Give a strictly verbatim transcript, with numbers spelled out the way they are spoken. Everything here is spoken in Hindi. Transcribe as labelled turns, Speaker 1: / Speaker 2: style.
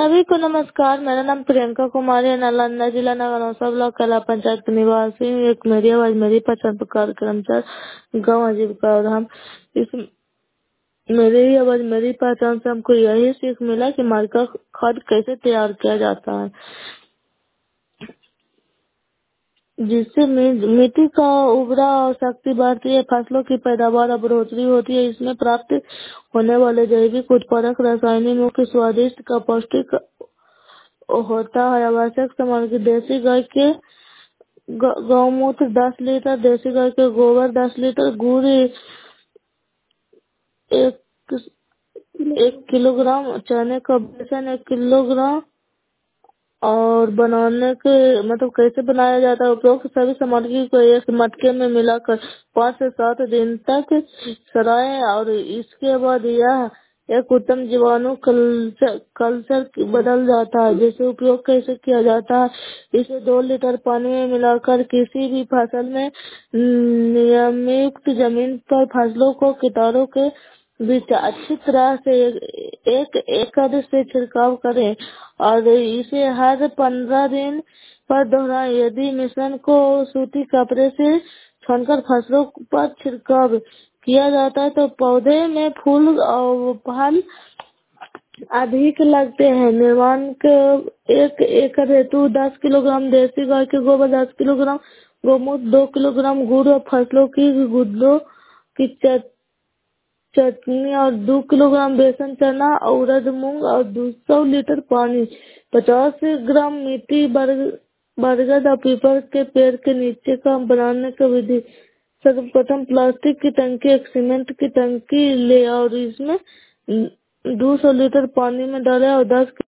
Speaker 1: सभी को नमस्कार। मेरा नाम प्रियंका कुमारी है। नालंदा जिला नगरौसा ब्लॉक कला पंचायत निवासी हूँ। एक मेरी आवाज मेरी पहचान पर कार्यक्रम चल गाँव आजीविका और हम इस मेरी आवाज मेरी पहचान से हमको यही सीख मिला कि मार्का खाद कैसे तैयार किया जाता है, जिससे मी- मिट्टी का उर्वरा और शक्ति बढ़ती है, फसलों की पैदावार और बढ़ोतरी होती है। इसमें प्राप्त होने वाले जैविक उत्पादक रासायनिक मुख्य स्वादिष्ट का पौष्टिक होता है। आवश्यक सामग्री देसी गाय के ग- गौमूत्र दस लीटर, देसी गाय के गोबर दस लीटर, गुड़ एक एक किलोग्राम, चने का बेसन एक किलोग्राम, और बनाने के मतलब कैसे बनाया जाता है। उपरोक्त सभी सामग्री को एक मटके में मिलाकर पाँच से सात दिन तक सराएं और इसके बाद यह एक उत्तम जीवाणु कल्चर कल्चर बदल जाता है। जिसे उपयोग कैसे किया जाता है, इसे दो लीटर पानी में मिलाकर किसी भी फसल में नियमित जमीन पर फसलों को कीटाणु के बीच अच्छी तरह से एक एकड़ से छिड़काव करें और इसे हर पंद्रह दिन पर दोहराएं। यदि मिश्रण को सूती कपड़े से छानकर फसलों पर छिड़काव किया जाता है तो पौधे में फूल और फल अधिक लगते हैं। निर्माण के एक एकड़ हेतु दस किलोग्राम देसी गाय के गोबर, दस किलोग्राम गोमूत्र, दो किलोग्राम गुड़ और फसलों की गुद्दों की चट चटनी और दो किलोग्राम बेसन, चना, उड़द, मूंग और दो सौ लीटर पानी, पचास ग्राम मिट्टी, बरग- बरगद और पीपल के पेड़ के नीचे का बनाने का विधि। सर्वप्रथम प्लास्टिक की टंकी, एक सीमेंट की टंकी ले और इसमें दो सौ लीटर पानी में डालें और दस